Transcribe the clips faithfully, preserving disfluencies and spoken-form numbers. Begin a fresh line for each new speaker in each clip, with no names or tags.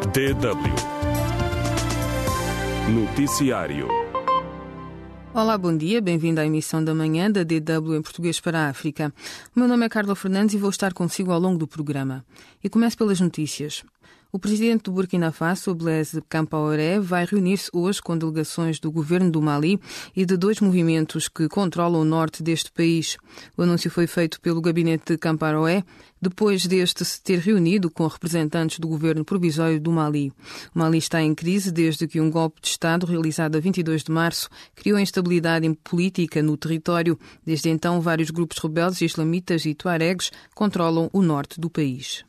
D W Noticiário.
Olá, bom dia, bem-vindo à emissão da manhã da D W em português para a África. O meu nome é Carla Fernandes e vou estar consigo ao longo do programa. E começo pelas notícias. O presidente do Burkina Faso, Blaise Compaoré, vai reunir-se hoje com delegações do governo do Mali e de dois movimentos que controlam o norte deste país. O anúncio foi feito pelo gabinete de Compaoré depois deste se ter reunido com representantes do governo provisório do Mali. O Mali está em crise desde que um golpe de Estado realizado a vinte e dois de março criou instabilidade política no território. Desde então, vários grupos rebeldes islamitas e tuaregs controlam o norte do país.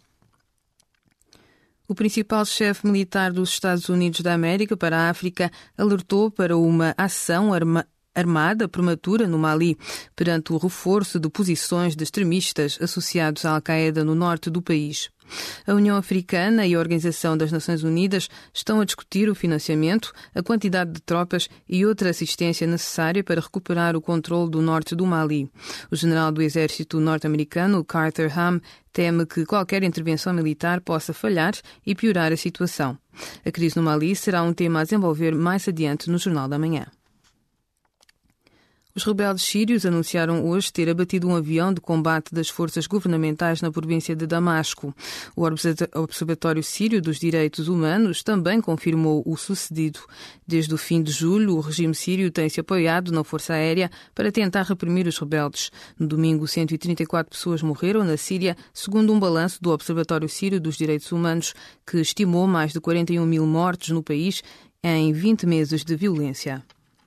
O principal chefe militar dos Estados Unidos da América para a África alertou para uma ação arma armada prematura no Mali, perante o reforço de posições de extremistas associados à Al-Qaeda no norte do país. A União Africana e a Organização das Nações Unidas estão a discutir o financiamento, a quantidade de tropas e outra assistência necessária para recuperar o controle do norte do Mali. O general do exército norte-americano, Carter Ham, teme que qualquer intervenção militar possa falhar e piorar a situação. A crise no Mali será um tema a desenvolver mais adiante no Jornal da Manhã. Os rebeldes sírios anunciaram hoje ter abatido um avião de combate das forças governamentais na província de Damasco. O Observatório Sírio dos Direitos Humanos também confirmou o sucedido. Desde o fim de julho, o regime sírio tem-se apoiado na força aérea para tentar reprimir os rebeldes. No domingo, cento e trinta e quatro pessoas morreram na Síria, segundo um balanço do Observatório Sírio dos Direitos Humanos, que estimou mais de quarenta e um mil mortos no país em vinte meses de violência.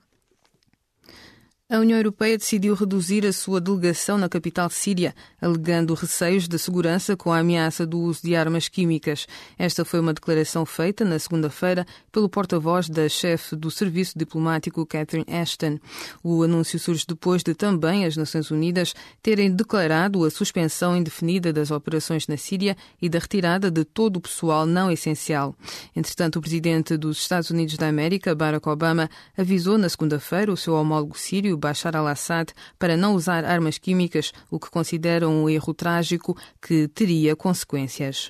A União Europeia decidiu reduzir a sua delegação na capital síria, alegando receios de segurança com a ameaça do uso de armas químicas. Esta foi uma declaração feita na segunda-feira pelo porta-voz da chefe do serviço diplomático Catherine Ashton. O anúncio surge depois de também as Nações Unidas terem declarado a suspensão indefinida das operações na Síria e da retirada de todo o pessoal não essencial. Entretanto, o presidente dos Estados Unidos da América, Barack Obama, avisou na segunda-feira o seu homólogo sírio, Bashar al-Assad, para não usar armas químicas, o que consideram um erro trágico que teria consequências.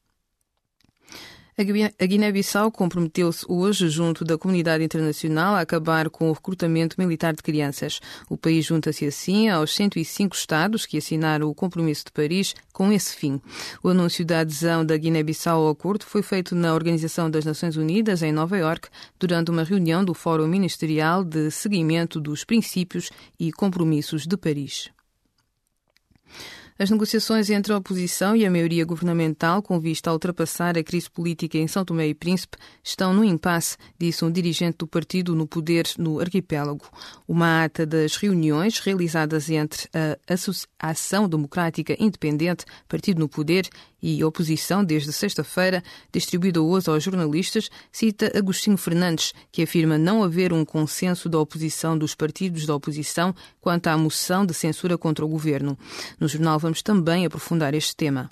A Guiné-Bissau comprometeu-se hoje, junto da comunidade internacional, a acabar com o recrutamento militar de crianças. O país junta-se assim aos cento e cinco Estados que assinaram o Compromisso de Paris com esse fim. O anúncio da adesão da Guiné-Bissau ao acordo foi feito na Organização das Nações Unidas, em Nova Iorque, durante uma reunião do Fórum Ministerial de Seguimento dos Princípios e Compromissos de Paris. As negociações entre a oposição e a maioria governamental com vista a ultrapassar a crise política em São Tomé e Príncipe estão no impasse, disse um dirigente do partido no poder no arquipélago. Uma ata das reuniões realizadas entre a Ação Democrática Independente, partido no poder, e oposição desde sexta-feira, distribuída hoje aos jornalistas, cita Agostinho Fernandes, que afirma não haver um consenso da oposição dos partidos da oposição quanto à moção de censura contra o governo. No jornal vamos também aprofundar este tema.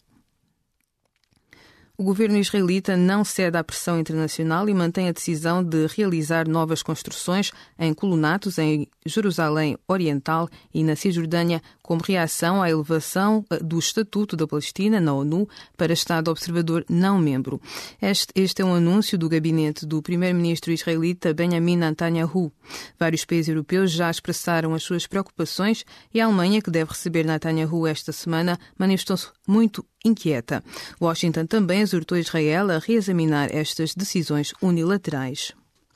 O governo israelita não cede à pressão internacional e mantém a decisão de realizar novas construções em colonatos em Jerusalém Oriental e na Cisjordânia, como reação à elevação do Estatuto da Palestina na ONU para Estado observador não membro. Este, este é um anúncio do gabinete do primeiro-ministro israelita Benjamin Netanyahu. Vários países europeus já expressaram as suas preocupações e a Alemanha, que deve receber Netanyahu esta semana, manifestou-se muito inquieta. Washington também exortou Israel a reexaminar estas decisões unilaterais.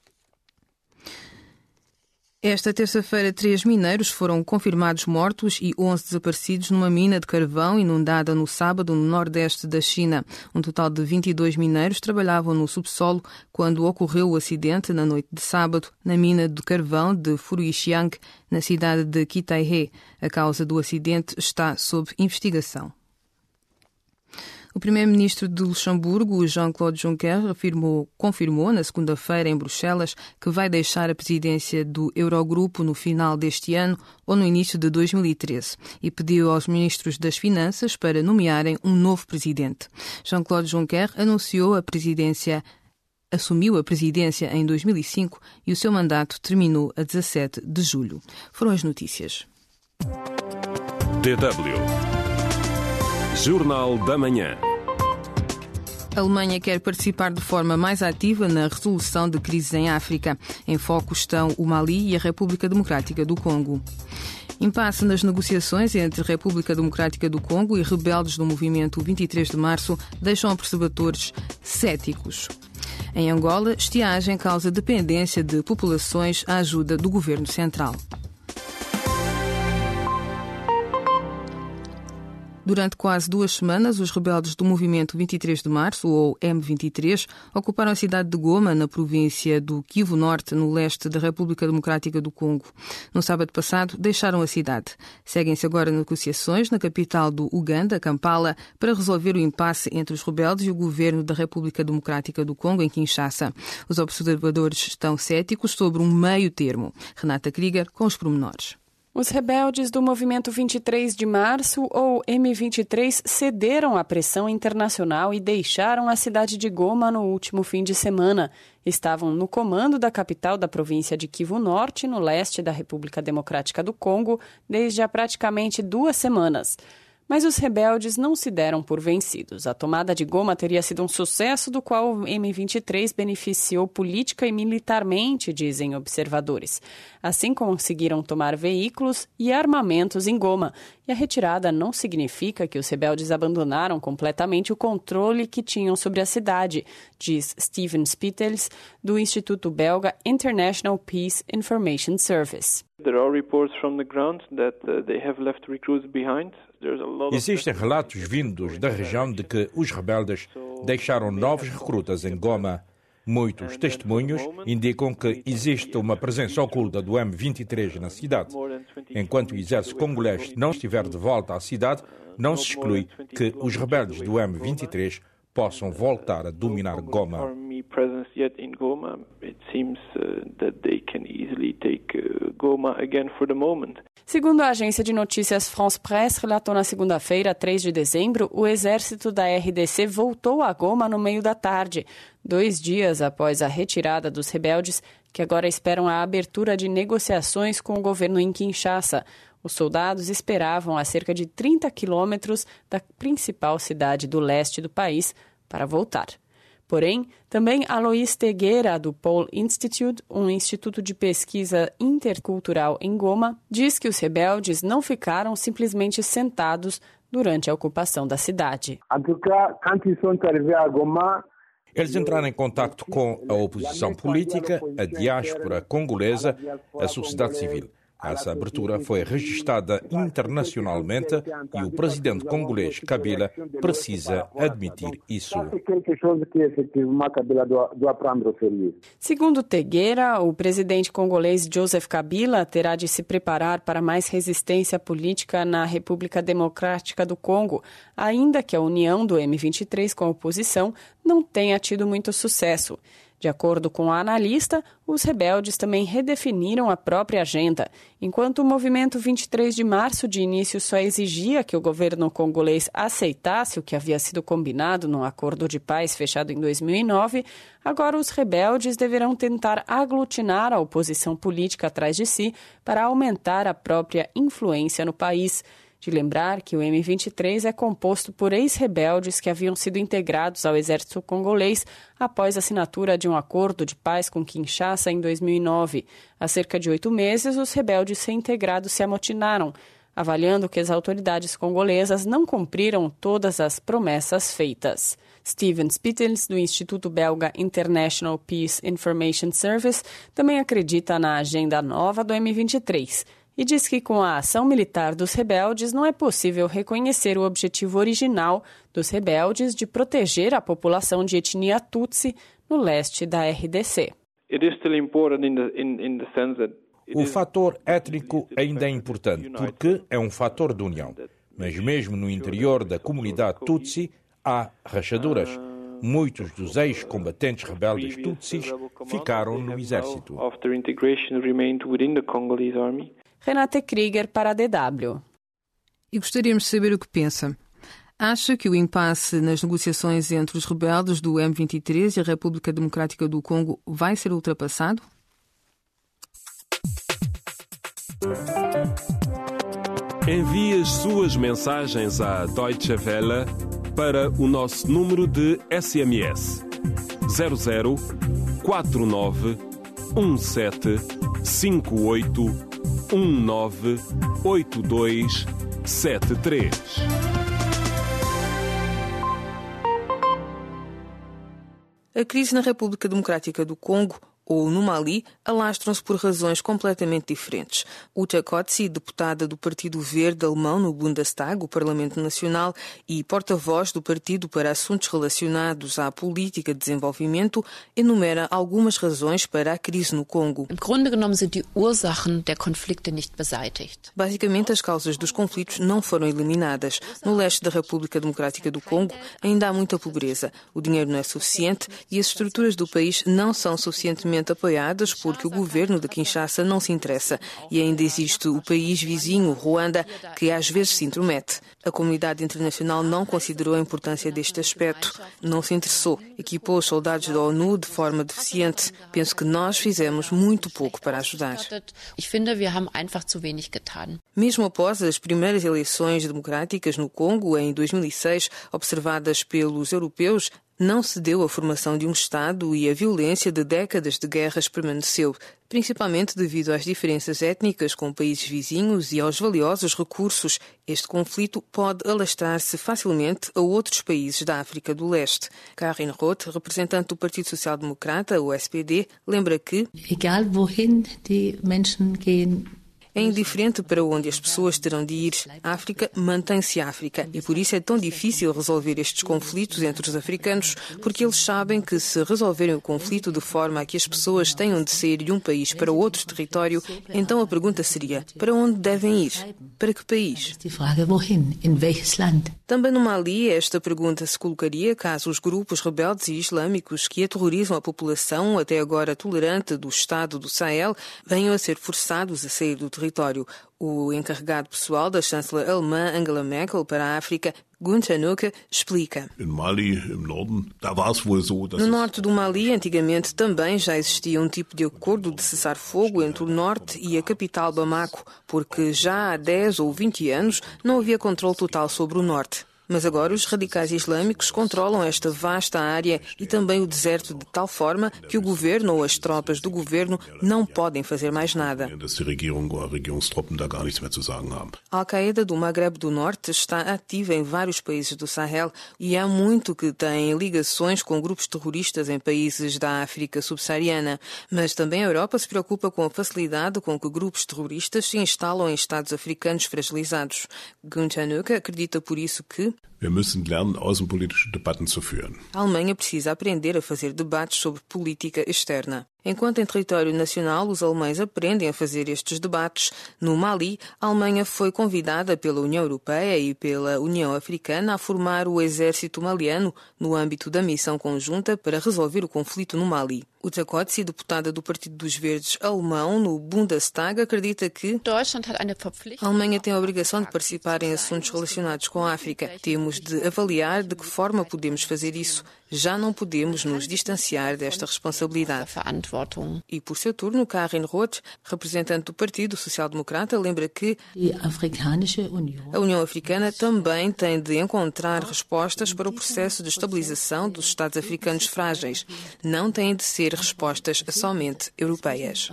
Esta terça-feira, três mineiros foram confirmados mortos e onze desaparecidos numa mina de carvão inundada no sábado no nordeste da China. Um total de vinte e dois mineiros trabalhavam no subsolo quando ocorreu o acidente na noite de sábado na mina de carvão de Furuixiang, na cidade de Kitaihe. A causa do acidente está sob investigação. O primeiro-ministro de Luxemburgo, Jean-Claude Juncker, afirmou, confirmou na segunda-feira em Bruxelas que vai deixar a presidência do Eurogrupo no final deste ano ou no início de dois mil e treze e pediu aos ministros das Finanças para nomearem um novo presidente. Jean-Claude Juncker anunciou a presidência Assumiu a presidência em dois mil e cinco e o seu mandato terminou a dezassete de julho. Foram as notícias.
D W Jornal da Manhã.
A Alemanha quer participar de forma mais ativa na resolução de crises em África. Em foco estão o Mali e a República Democrática do Congo. Impasse nas negociações entre a República Democrática do Congo e rebeldes do movimento vinte e três de março deixam observadores céticos. Em Angola, estiagem causa dependência de populações à ajuda do governo central. Durante quase duas semanas, os rebeldes do movimento vinte e três de março, ou M vinte e três, ocuparam a cidade de Goma, na província do Kivu Norte, no leste da República Democrática do Congo. No sábado passado, deixaram a cidade. Seguem-se agora negociações na capital do Uganda, Kampala, para resolver o impasse entre os rebeldes e o governo da República Democrática do Congo, em Kinshasa. Os observadores estão céticos sobre um meio termo. Renata Krieger, com os pormenores.
Os rebeldes do movimento vinte e três de março, ou M vinte e três, cederam à pressão internacional e deixaram a cidade de Goma no último fim de semana. Estavam no comando da capital da província de Kivu Norte, no leste da República Democrática do Congo, desde há praticamente duas semanas. Mas os rebeldes não se deram por vencidos. A tomada de Goma teria sido um sucesso do qual o M vinte e três beneficiou política e militarmente, dizem observadores. Assim conseguiram tomar veículos e armamentos em Goma. E a retirada não significa que os rebeldes abandonaram completamente o controle que tinham sobre a cidade, diz Steven Spittels, do Instituto Belga International Peace Information Service.
There are reports from the ground that uh, they have left recruits behind.
Existem relatos vindos da região de que os rebeldes deixaram novos recrutas em Goma. Muitos testemunhos indicam que existe uma presença oculta do M vinte e três na cidade. Enquanto o exército congolês não estiver de volta à cidade, não se exclui que os rebeldes do M vinte e três possam voltar a dominar Goma.
Segundo a agência de notícias France Presse, relatou na segunda-feira, três de dezembro, o exército da R D C voltou a Goma no meio da tarde, dois dias após a retirada dos rebeldes, que agora esperam a abertura de negociações com o governo em Kinshasa. Os soldados esperavam a cerca de trinta quilômetros da principal cidade do leste do país para voltar. Porém, também Alois Tegueira, do Paul Institute, um instituto de pesquisa intercultural em Goma, diz que os rebeldes não ficaram simplesmente sentados durante a ocupação da cidade.
Eles entraram em contato com a oposição política, a diáspora congolesa, a sociedade civil. Essa abertura foi registada internacionalmente e o presidente congolês Kabila precisa admitir isso.
Segundo Tegueira, o presidente congolês Joseph Kabila terá de se preparar para mais resistência política na República Democrática do Congo, ainda que a união do M vinte e três com a oposição não tenha tido muito sucesso. De acordo com a analista, os rebeldes também redefiniram a própria agenda. Enquanto o movimento vinte e três de março de início só exigia que o governo congolês aceitasse o que havia sido combinado num acordo de paz fechado em dois mil e nove, agora os rebeldes deverão tentar aglutinar a oposição política atrás de si para aumentar a própria influência no país. De lembrar que o M vinte e três é composto por ex-rebeldes que haviam sido integrados ao exército congolês após a assinatura de um acordo de paz com Kinshasa em dois mil e nove. Há cerca de oito meses, os rebeldes reintegrados se amotinaram, avaliando que as autoridades congolesas não cumpriram todas as promessas feitas. Steven Spittels, do Instituto Belga International Peace Information Service, também acredita na agenda nova do M vinte e três. E diz que com a ação militar dos rebeldes não é possível reconhecer o objetivo original dos rebeldes de proteger a população de etnia Tutsi no leste da R D C.
O fator étnico ainda é importante porque é um fator de união, mas mesmo no interior da comunidade Tutsi há rachaduras. Muitos dos ex-combatentes rebeldes Tutsis ficaram no exército.
Renate Krieger para a D W.
E gostaríamos de saber o que pensa. Acha que o impasse nas negociações entre os rebeldes do M vinte e três e a República Democrática do Congo vai ser ultrapassado?
Envie as suas mensagens à Deutsche Welle para o nosso número de S M S zero zero quatro nove um sete cinco oito um nove oito dois sete três.
A crise na República Democrática do Congo ou no Mali, alastram-se por razões completamente diferentes. Uta Kotzi, deputada do Partido Verde alemão no Bundestag, o Parlamento Nacional, e porta-voz do partido para assuntos relacionados à política de desenvolvimento, enumera algumas razões para a crise no Congo.
Im Grunde genommen sind die Ursachen der Konflikte nicht beseitigt.
Basicamente, as causas dos conflitos não foram eliminadas. No leste da República Democrática do Congo, ainda há muita pobreza. O dinheiro não é suficiente e as estruturas do país não são suficientemente apoiadas porque o governo de Kinshasa não se interessa e ainda existe o país vizinho, Ruanda, que às vezes se intromete. A comunidade internacional não considerou a importância deste aspecto, não se interessou, equipou os soldados da ONU de forma deficiente. Penso que nós fizemos muito pouco para ajudar. Mesmo após as primeiras eleições democráticas no Congo, em dois mil e seis, observadas pelos europeus, não se deu a formação de um Estado e a violência de décadas de guerras permaneceu, principalmente devido às diferenças étnicas com países vizinhos e aos valiosos recursos. Este conflito pode alastrar-se facilmente a outros países da África do Leste. Karin Roth, representante do Partido Social Democrata, o S P D, lembra que
egal wohin die Menschen gehen,
é indiferente para onde as pessoas terão de ir. A África mantém-se África e por isso é tão difícil resolver estes conflitos entre os africanos, porque eles sabem que se resolverem o conflito de forma a que as pessoas tenham de sair de um país para outro território, então a pergunta seria, para onde devem ir? Para que país? Também no Mali, esta pergunta se colocaria caso os grupos rebeldes e islâmicos que aterrorizam a população, até agora tolerante do Estado do Sahel, venham a ser forçados a sair do território. O encarregado pessoal da chanceler alemã Angela Merkel para a África, Gunther Nucke, explica. No norte do Mali, antigamente também já existia um tipo de acordo de cessar-fogo entre o norte e a capital Bamako, porque já há dez ou vinte anos não havia controle total sobre o norte. Mas agora os radicais islâmicos controlam esta vasta área e também o deserto de tal forma que o governo ou as tropas do governo não podem fazer mais nada. A Al-Qaeda do Maghreb do Norte está ativa em vários países do Sahel e há muito que tem ligações com grupos terroristas em países da África subsaariana. Mas também a Europa se preocupa com a facilidade com que grupos terroristas se instalam em estados africanos fragilizados. Gunther Nucke acredita por isso que
Wir müssen lernen, außenpolitische Debatten zu führen.
A Alemanha precisa aprender a fazer debates sobre política externa. Enquanto em território nacional os alemães aprendem a fazer estes debates, no Mali, a Alemanha foi convidada pela União Europeia e pela União Africana a formar o exército maliano no âmbito da missão conjunta para resolver o conflito no Mali. Uta Kotzi, deputada do Partido dos Verdes alemão no Bundestag, acredita que a Alemanha tem a obrigação de participar em assuntos relacionados com a África. Temos de avaliar de que forma podemos fazer isso. Já não podemos nos distanciar desta responsabilidade. E, por seu turno, Karin Roth, representante do Partido Social Democrata, lembra que a União Africana também tem de encontrar respostas para o processo de estabilização dos Estados africanos frágeis. Não têm de ser respostas somente europeias.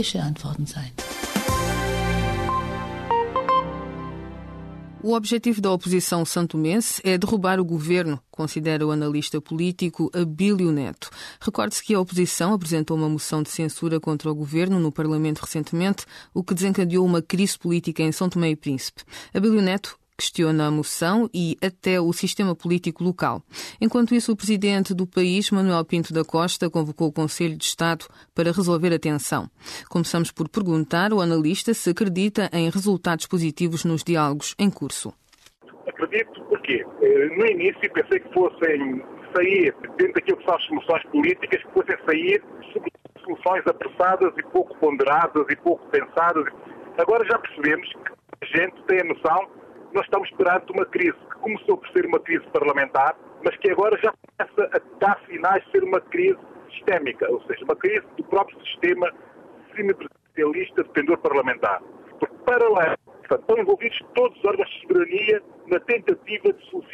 O objetivo da oposição santomense é derrubar o governo, considera o analista político Abílio Neto. Recorde-se que a oposição apresentou uma moção de censura contra o governo no Parlamento recentemente, o que desencadeou uma crise política em São Tomé e Príncipe. Abílio Neto questiona a moção e até o sistema político local. Enquanto isso, o presidente do país, Manuel Pinto da Costa, convocou o Conselho de Estado para resolver a tensão. Começamos por perguntar ao analista se acredita em resultados positivos nos diálogos em curso.
Acredito porque, no início, pensei que fossem sair, dentro daquilo que são as soluções políticas, que fossem sair soluções apressadas e pouco ponderadas e pouco pensadas. Agora já percebemos que a gente tem a noção. Nós estamos perante uma crise que começou por ser uma crise parlamentar, mas que agora já começa a dar sinais de ser uma crise sistémica, ou seja, uma crise do próprio sistema semipresidencialista de pendor parlamentar. Porque, paralelo, estão envolvidos todos os órgãos de soberania na tentativa de solucionar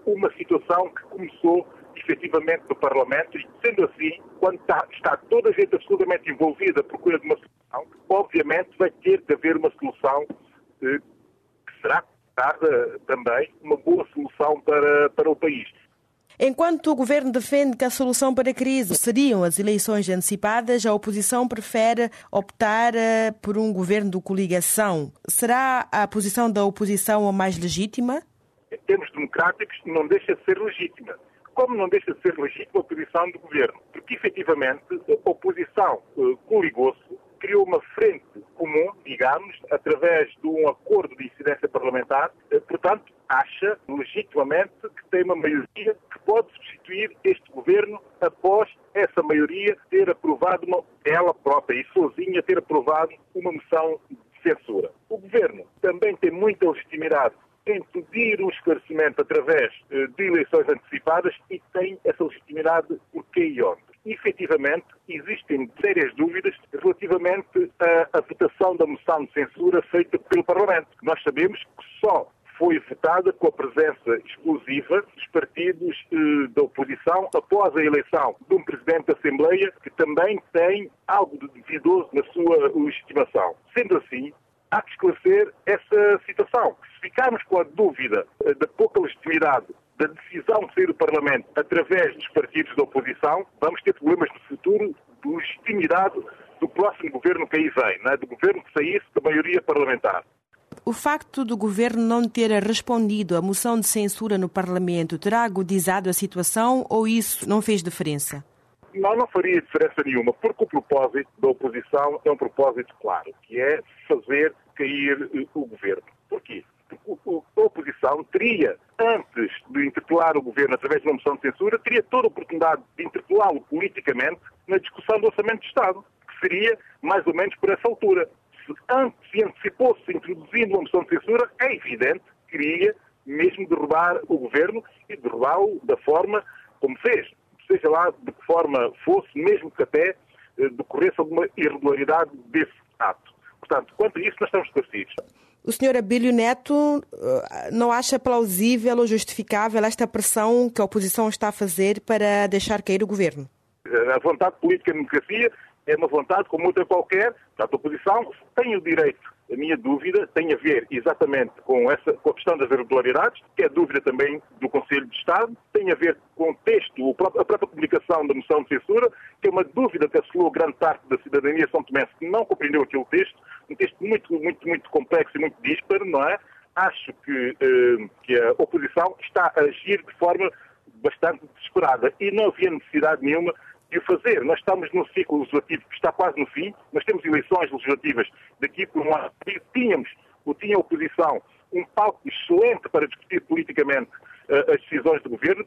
uma situação que começou efetivamente no Parlamento e, sendo assim, quando está, está toda a gente absolutamente envolvida à procura de uma solução, obviamente vai ter de haver uma solução eh, que será dada também uma boa solução para, para o país.
Enquanto o Governo defende que a solução para a crise seriam as eleições antecipadas, a oposição prefere optar por um governo de coligação. Será a posição da oposição a mais legítima?
Em termos democráticos, não deixa de ser legítima. Como não deixa de ser legítima a posição do Governo? Porque, efetivamente, a oposição eh, coligou-se, criou uma frente comum, digamos, através de um acordo de incidência parlamentar, eh, portanto, acha legitimamente que tem uma maioria que pode substituir este Governo após essa maioria ter aprovado, uma, ela própria e sozinha, ter aprovado uma moção de censura. O Governo também tem muita legitimidade em pedir um esclarecimento através de eleições antecipadas e tem essa legitimidade por que e onde. Efetivamente, existem sérias dúvidas relativamente à, à votação da moção de censura feita pelo Parlamento. Nós sabemos que só foi votada com a presença exclusiva dos partidos eh, da oposição após a eleição de um Presidente da Assembleia que também tem algo de duvidoso na sua legitimação. Sendo assim, há que esclarecer essa situação. Se ficarmos com a dúvida eh, da pouca legitimidade da decisão de sair do Parlamento através dos partidos da oposição, vamos ter problemas no futuro de legitimidade do próximo governo que aí vem, né? Do governo que saísse da maioria parlamentar.
O facto do governo não ter respondido à moção de censura no Parlamento terá agudizado a situação ou isso não fez diferença?
Não, não faria diferença nenhuma, porque o propósito da oposição é um propósito claro, que é fazer cair o governo. Porquê? Porque a oposição teria, antes de interpelar o governo através de uma moção de censura, teria toda a oportunidade de interpelá-lo politicamente na discussão do Orçamento de Estado, que seria mais ou menos por essa altura. Se antes se antecipou-se introduzindo uma moção de censura, é evidente que queria mesmo derrubar o governo e derrubá-lo da forma como fez. Seja lá de que forma fosse, mesmo que até eh, decorresse alguma irregularidade desse ato. Portanto, quanto a isso, nós estamos esclarecidos.
O senhor Abílio Neto não acha plausível ou justificável esta pressão que a oposição está a fazer para deixar cair o governo?
A vontade política e a democracia é uma vontade como outra qualquer. Portanto, a oposição tem o direito. A minha dúvida tem a ver exatamente com, essa, com a questão das irregularidades, que é a dúvida também do Conselho de Estado, tem a ver com o texto, a própria publicação da moção de censura, que é uma dúvida que assolou grande parte da cidadania são tomense que não compreendeu aquele texto, um texto muito, muito, muito complexo e muito dísparo, não é? Acho que, eh, que a oposição está a agir de forma bastante desesperada e não havia necessidade nenhuma de o fazer. Nós estamos num ciclo legislativo que está quase no fim, nós temos eleições legislativas daqui por um ano. Tínhamos, ou tinha a oposição, um palco excelente para discutir politicamente uh, as decisões do governo.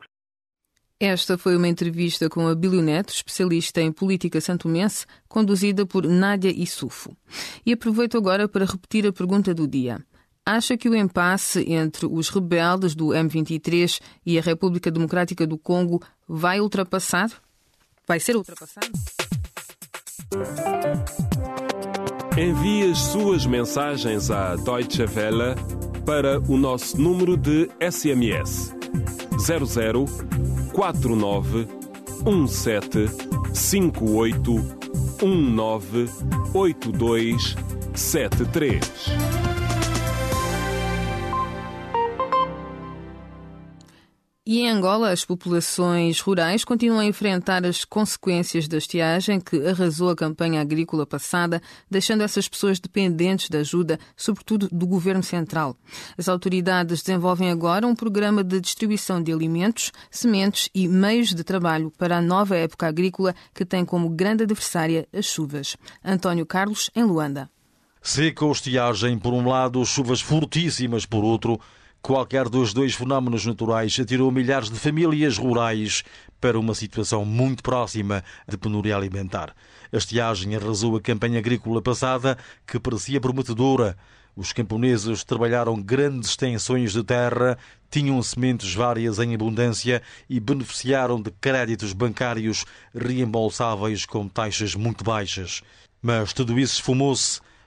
Esta foi uma entrevista com Abílio Neto, especialista em política santomense, conduzida por Nádia Issoufo. E aproveito agora para repetir a pergunta do dia. Acha que o impasse entre os rebeldes do M vinte e três e a República Democrática do Congo vai ultrapassar? Vai ser ultrapassado?
Envie as suas mensagens à Deutsche Welle para o nosso número de S M S zero zero quatro nove um sete cinco oito um nove oito dois sete três.
E em Angola, as populações rurais continuam a enfrentar as consequências da estiagem que arrasou a campanha agrícola passada, deixando essas pessoas dependentes de ajuda, sobretudo do governo central. As autoridades desenvolvem agora um programa de distribuição de alimentos, sementes e meios de trabalho para a nova época agrícola que tem como grande adversária as chuvas. António Carlos, em Luanda.
Seca ou estiagem por um lado, chuvas fortíssimas por outro. Qualquer dos dois fenómenos naturais atirou milhares de famílias rurais para uma situação muito próxima de penúria alimentar. A estiagem arrasou a campanha agrícola passada, que parecia prometedora. Os camponeses trabalharam grandes extensões de terra, tinham sementes várias em abundância e beneficiaram de créditos bancários reembolsáveis com taxas muito baixas. Mas tudo isso esfumou-se.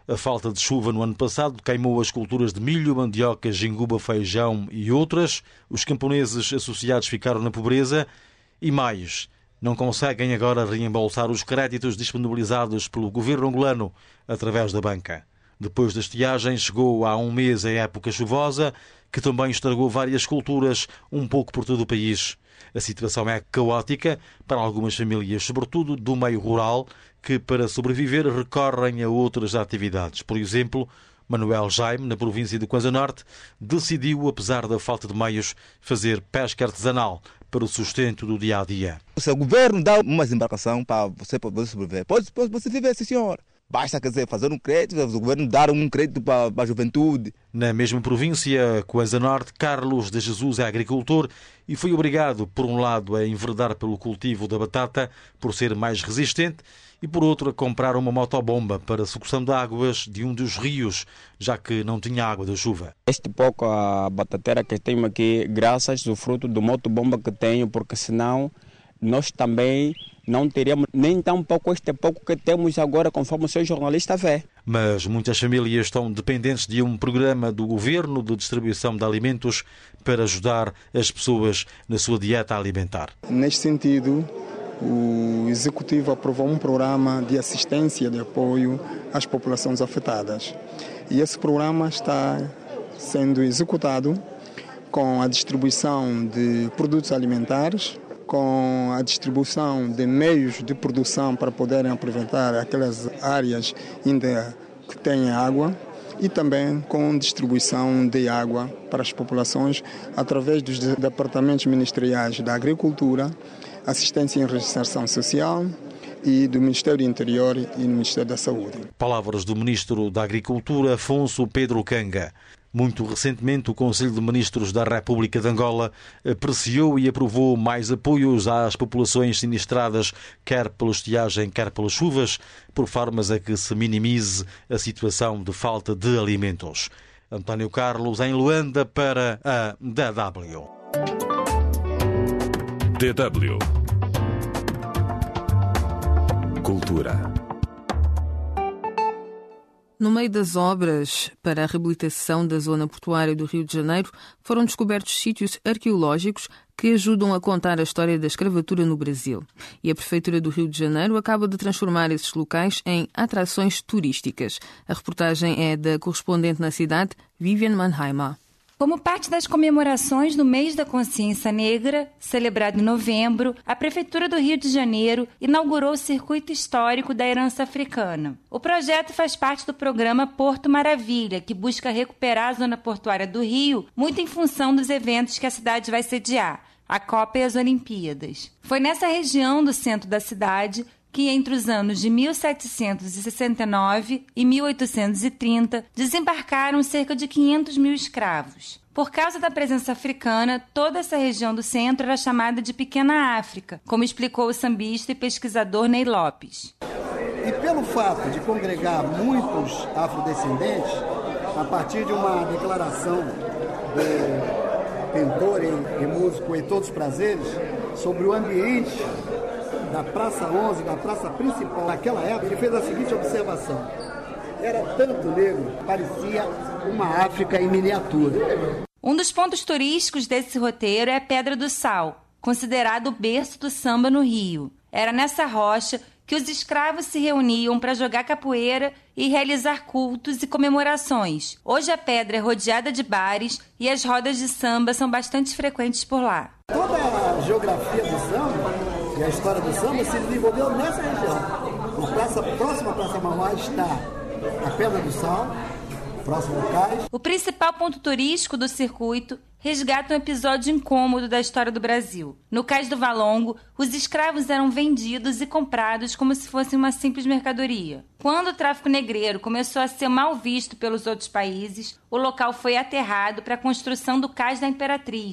A falta de chuva no ano passado queimou as culturas de milho, mandioca, ginguba, feijão e outras. Os camponeses associados ficaram na pobreza e mais, não conseguem agora reembolsar os créditos disponibilizados pelo governo angolano através da banca. Depois da estiagem, chegou há um mês a época chuvosa, que também estragou várias culturas, um pouco por todo o país. A situação é caótica para algumas famílias, sobretudo do meio rural, que para sobreviver recorrem a outras atividades. Por exemplo, Manuel Jaime, na província de Kwanza Norte, decidiu, apesar da falta de meios, fazer pesca artesanal para o sustento do dia-a-dia.
Se o governo dá uma embarcação para você poder sobreviver, pode, pode você viver, sim senhor. Basta, quer dizer, fazer um crédito, o governo dar um crédito para, para a juventude.
Na mesma província, Kwanza Norte, Carlos de Jesus é agricultor e foi obrigado, por um lado, a enveredar pelo cultivo da batata, por ser mais resistente, e por outro, a comprar uma motobomba para a sucção de águas de um dos rios, já que não tinha água da chuva.
Este pouco a batateira que tenho aqui, graças ao fruto do motobomba que tenho, porque senão nós também não teríamos nem tão pouco este pouco que temos agora, conforme o seu jornalista vê.
Mas muitas famílias estão dependentes de um programa do governo de distribuição de alimentos para ajudar as pessoas na sua dieta alimentar.
Neste sentido, o Executivo aprovou um programa de assistência, de apoio às populações afetadas. E esse programa está sendo executado com a distribuição de produtos alimentares, com a distribuição de meios de produção para poderem aproveitar aquelas áreas ainda que têm água e também com distribuição de água para as populações através dos departamentos ministeriais da Agricultura, Assistência e Reinserção Social e do Ministério do Interior e do Ministério da Saúde.
Palavras do Ministro da Agricultura, Afonso Pedro Canga. Muito recentemente, o Conselho de Ministros da República de Angola apreciou e aprovou mais apoios às populações sinistradas, quer pela estiagem, quer pelas chuvas, por formas a que se minimize a situação de falta de alimentos. António Carlos, em Luanda, para a D W.
D W Cultura.
No meio das obras para a reabilitação da zona portuária do Rio de Janeiro, foram descobertos sítios arqueológicos que ajudam a contar a história da escravatura no Brasil. E a Prefeitura do Rio de Janeiro acaba de transformar esses locais em atrações turísticas. A reportagem é da correspondente na cidade, Vivian Mannheimer.
Como parte das comemorações do Mês da Consciência Negra, celebrado em novembro, a Prefeitura do Rio de Janeiro inaugurou o Circuito Histórico da Herança Africana. O projeto faz parte do programa Porto Maravilha, que busca recuperar a zona portuária do Rio, muito em função dos eventos que a cidade vai sediar, a Copa e as Olimpíadas. Foi nessa região do centro da cidade que entre os anos de mil setecentos e sessenta e nove e mil oitocentos e trinta desembarcaram cerca de quinhentos mil escravos. Por causa da presença africana, toda essa região do centro era chamada de Pequena África, como explicou o sambista e pesquisador Ney Lopes.
E pelo fato de congregar muitos afrodescendentes, a partir de uma declaração do pintor e, e músico Heitor dos Prazeres sobre o ambiente da Praça onze, da praça principal, naquela época, ele fez a seguinte observação: era tanto negro, parecia uma África em miniatura.
Um dos pontos turísticos desse roteiro é a Pedra do Sal, considerado o berço do samba no Rio. Era nessa rocha que os escravos se reuniam para jogar capoeira e realizar cultos e comemorações. Hoje a pedra é rodeada de bares e as rodas de samba são bastante frequentes por lá.
Toda a geografia do samba e a história do samba se desenvolveu nessa região. Na praça, próxima à Praça Mauá está a Pedra do Sal, próximo ao cais.
O principal ponto turístico do circuito resgata um episódio incômodo da história do Brasil. No Cais do Valongo, os escravos eram vendidos e comprados como se fossem uma simples mercadoria. Quando o tráfico negreiro começou a ser mal visto pelos outros países, o local foi aterrado para a construção do Cais da Imperatriz,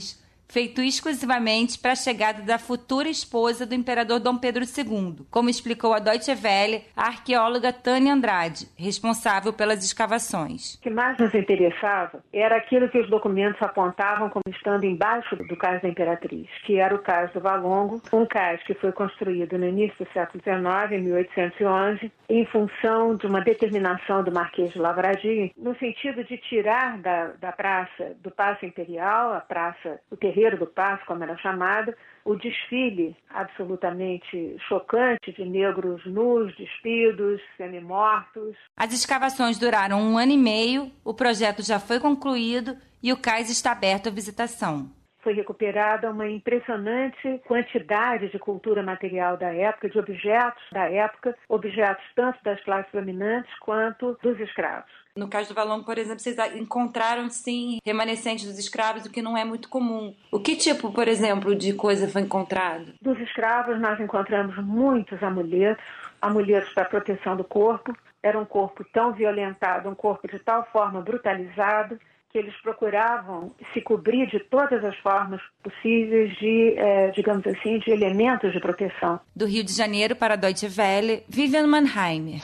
feito exclusivamente para a chegada da futura esposa do imperador Dom Pedro segundo, como explicou a Deutsche Welle a arqueóloga Tânia Andrade, responsável pelas escavações.
O que mais nos interessava era aquilo que os documentos apontavam como estando embaixo do cais da Imperatriz, que era o cais do Valongo, um cais que foi construído no início do século dezenove, em mil oitocentos e onze, em função de uma determinação do Marquês de Lavradio, no sentido de tirar da, da praça do Paço Imperial, a praça, o terreiro do Paço, como era chamado, o desfile absolutamente chocante de negros nus, despidos, semi-mortos.
As escavações duraram um ano e meio, o projeto já foi concluído e o cais está aberto à visitação.
Foi recuperada uma impressionante quantidade de cultura material da época, de objetos da época, objetos tanto das classes dominantes quanto dos escravos.
No caso do Valongo, por exemplo, vocês encontraram, sim, remanescentes dos escravos, o que não é muito comum. O que tipo, por exemplo, de coisa foi encontrado?
Dos escravos, nós encontramos muitos amuletos, amuletos para proteção do corpo. Era um corpo tão violentado, um corpo de tal forma brutalizado, que eles procuravam se cobrir de todas as formas possíveis de, eh, digamos assim, de elementos de proteção.
Do Rio de Janeiro para a Deutsche Welle, Vivian Mannheimer.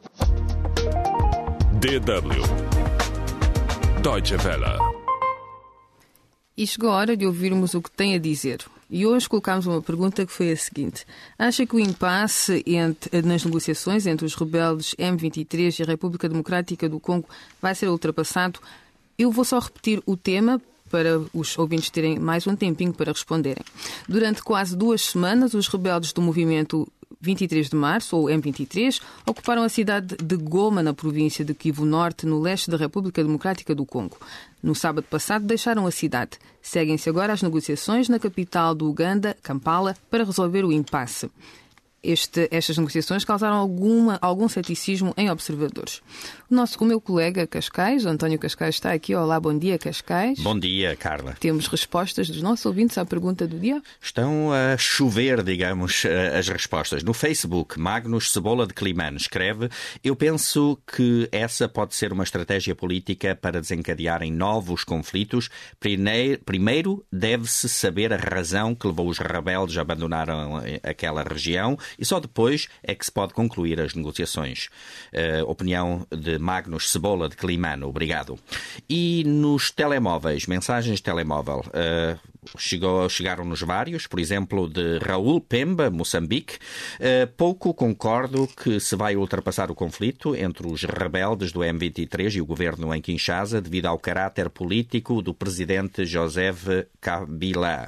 D W Deutsche Welle.
E chegou a hora de ouvirmos o que tem a dizer. E hoje colocámos uma pergunta que foi a seguinte. Acha que o impasse entre, nas negociações entre os rebeldes M vinte e três e a República Democrática do Congo vai ser ultrapassado? Eu vou só repetir o tema para os ouvintes terem mais um tempinho para responderem. Durante quase duas semanas, os rebeldes do movimento vinte e três de março, ou M vinte e três, ocuparam a cidade de Goma, na província de Kivu Norte, no leste da República Democrática do Congo. No sábado passado, deixaram a cidade. Seguem-se agora as negociações na capital do Uganda, Kampala, para resolver o impasse. Este, estas negociações causaram alguma, algum ceticismo em observadores. O, nosso, o meu colega Cascais, António Cascais, está aqui. Olá, bom dia, Cascais.
Bom dia, Carla.
Temos respostas dos nossos ouvintes à pergunta do dia?
Estão a chover, digamos, as respostas. No Facebook, Magnus Cebola de Climane escreve: eu penso que essa pode ser uma estratégia política para desencadearem novos conflitos. Primeiro, deve-se saber a razão que levou os rebeldes a abandonar aquela região, e só depois é que se pode concluir as negociações. Uh, opinião de Magnus Cebola de Climane, obrigado. E nos telemóveis, mensagens de telemóvel, uh, chegou, chegaram-nos vários, por exemplo, de Raul Pemba, Moçambique. Uh, pouco concordo que se vai ultrapassar o conflito entre os rebeldes do M vinte e três e o governo em Kinshasa devido ao caráter político do presidente Joseph Kabila.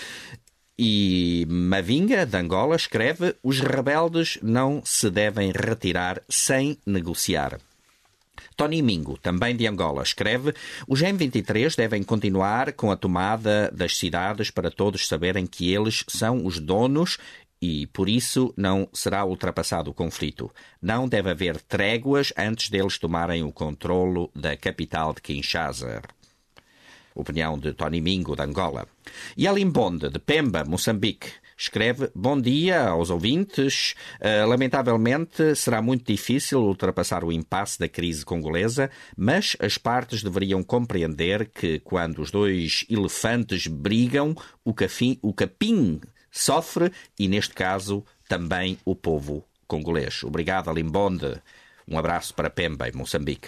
E Mavinga, de Angola, escreve: os rebeldes não se devem retirar sem negociar. Tony Mingo, também de Angola, escreve: os M vinte e três devem continuar com a tomada das cidades para todos saberem que eles são os donos e, por isso, não será ultrapassado o conflito. Não deve haver tréguas antes deles tomarem o controlo da capital de Kinshasa. Opinião de Tony Mingo, de Angola. E Alimbonde, de Pemba, Moçambique, escreve: bom dia aos ouvintes. Uh, lamentavelmente, será muito difícil ultrapassar o impasse da crise congolesa, mas as partes deveriam compreender que, quando os dois elefantes brigam, o, cafim, o capim sofre e, neste caso, também o povo congolês. Obrigado, Alimbonde. Um abraço para Pemba, em Moçambique.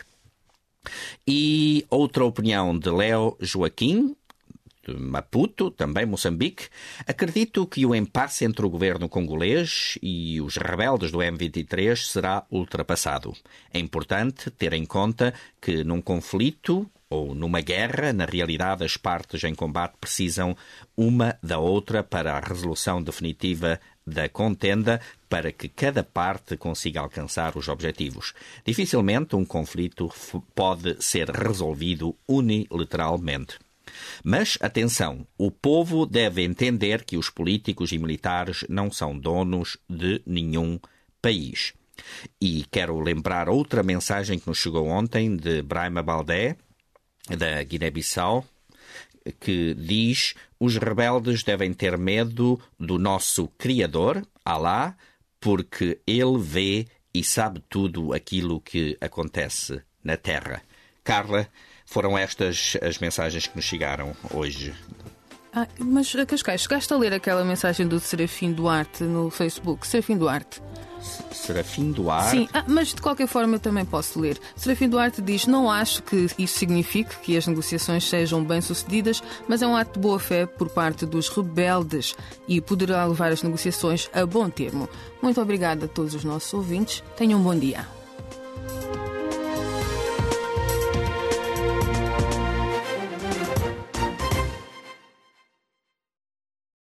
E outra opinião de Léo Joaquim, de Maputo, também Moçambique. Acredito que o impasse entre o governo congolês e os rebeldes do M vinte e três será ultrapassado. É importante ter em conta que num conflito ou numa guerra, na realidade as partes em combate precisam uma da outra para a resolução definitiva da contenda, para que cada parte consiga alcançar os objetivos. Dificilmente um conflito pode ser resolvido unilateralmente. Mas, atenção, o povo deve entender que os políticos e militares não são donos de nenhum país. E quero lembrar outra mensagem que nos chegou ontem de Brahima Baldé, da Guiné-Bissau, que diz: os rebeldes devem ter medo do nosso Criador, Alá, porque ele vê e sabe tudo aquilo que acontece na Terra. Carla, foram estas as mensagens que nos chegaram hoje.
Ah, mas, Cascais, chegaste a ler aquela mensagem do Serafim Duarte no Facebook? Serafim Duarte.
Serafim Duarte?
Sim, ah, mas de qualquer forma eu também posso ler. Serafim Duarte diz: não acho que isso signifique que as negociações sejam bem-sucedidas, mas é um ato de boa-fé por parte dos rebeldes e poderá levar as negociações a bom termo. Muito obrigada a todos os nossos ouvintes. Tenham um bom dia.